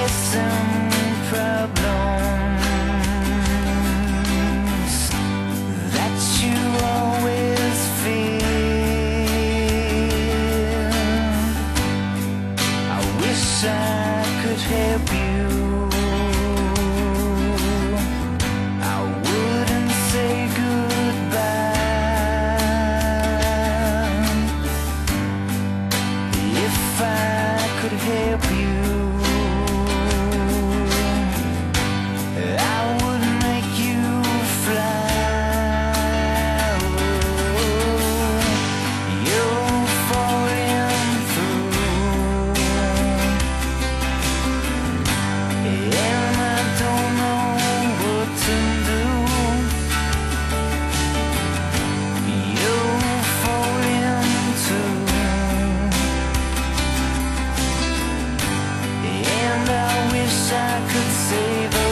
some problems that you always feel. I wish I could help you. I wouldn't say goodbye if I could help you. I would make you fly. You're falling through, and I don't know what to do. You're falling too, and I wish I could save us.